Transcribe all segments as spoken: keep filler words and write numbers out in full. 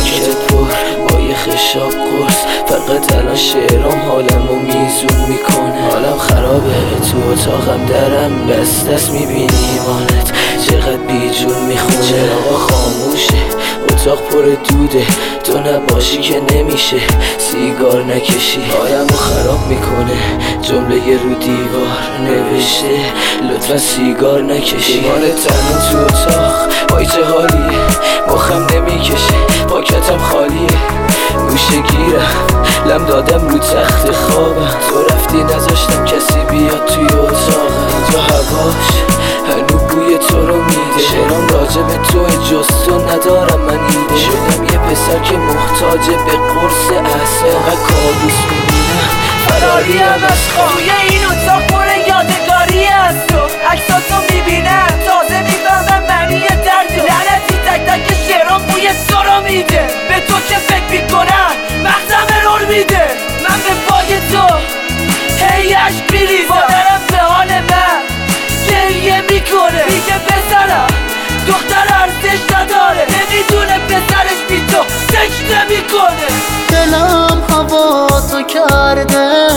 پاکت پر با یه خشاب قرص. فقط الان شعرام حالمو میزون میکنه. حالم خرابه تو اتاقم درم بست است میبینی ایمانت چقدر بیجون میخونه. چراغا خاموشه اتاق پر دوده تو نباشی که نمیشه سیگار نکشی. حالمو خراب میکنه جمله رو دیوار نوشته لطفا سیگار نکشی. دیوار تنها تو اتاق وای چه حالیه مخم نمیکشه پاکتم خالیه گوشه گیرم لم دادم رو تخت خوابم. تو رفتی نذاشتم کسی بیاد توی اتاقم. اینجا هواش هنو بوی تو رو میده. شعرام راجع به تو جز تو ندارم من ایده. شدم یه پسر که محتاج به قرص اعصاب. کابوس میبینم فراریم از خواب. توی این اتاق پر یادگاری از تو عکساتو میبینم تازه میفهمم معنی درد. لعنتی تک تک شعرام بوی تو رو میده. به تو که فکر میکنم مغزم ارور میده. من به پای تو هی عشق میریزم. مادرم به حال من گریه میکنه میگه پسرم دختر ارزش نداره. نمیدونه پسرش بی تو سجده میکنه. دلم هوا تو کرده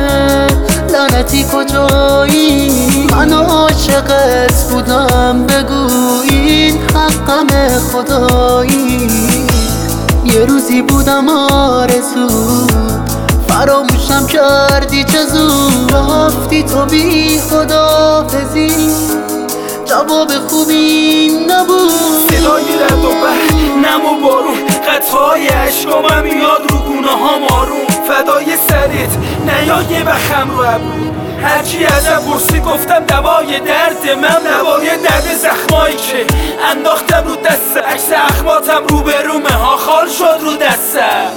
لعنتی کجایی؟ من عاشقت بودم بگو این حقم خدایی. یه روزی بودم آرزو فراموشم کردی چه زود. رفتی تو بی خداحافظی جواب خوبی نبود. صدای رد و برق نم و بارون قطعای عشقامم میاد رو گونه هام آروم. فدای سرت نیا یه بخم رو ابرو. هرچی ازم پرسی گفتم دوای درد من دوای درد زخمایی که انداختم رو دست. عکس اخماتم رو به رومه ها خال شد رو دستم.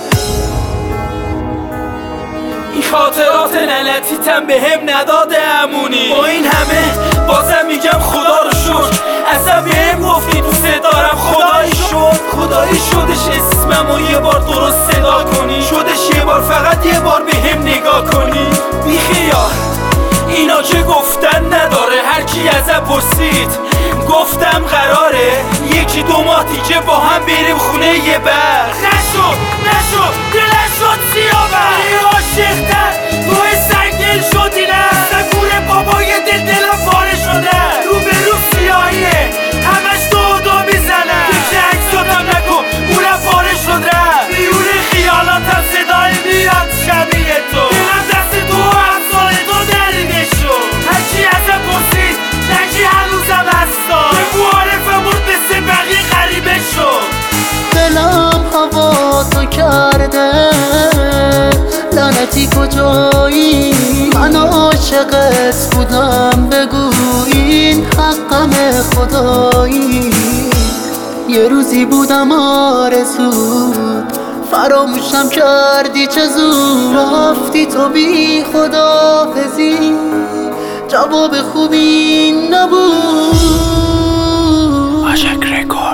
این خاطرات لعنتیتم به هم نداده امونی. با این همه بازم میگم خدا رو شکر ازم بهم گفتی دوست دارم. خدایی شد خدایی شدش اسممو یه بار درست صدا کنی. شدش یه بار فقط یه بار به هم نگاه کنی. بی خیال اینا که گفتن نداره. هرکی ازم پرسید گفتم قراره یکی دو ماه دیگه با هم بریم خونه یه برق. نشد نشد دلش شد سیابر. ای عاشقتر توی سنگل شدی نه. سکور بابای دل دلم پاره شده. رو به رو سیاهیه همش دو دو میزنه. یکی عکساتم نکن اونم پاره شد رفت. بیرون خیالاتم صدای میاد شبیه تو. دلم دست تو همسال تو دریده شد. هرچی ازم پرسید نگی هنوزم هستا. به معارفم مرد مثل بقیه غریبه شد. دلم هوا تو کرده لعنتی کجایی؟ من عاشقت بودم بگو این حقم خدایی. یه روزی بودم آرزو فراموشم کردی چه زود. رفتی تو بی خداحافظی جواب خوبی نبود. عاشق رکورد.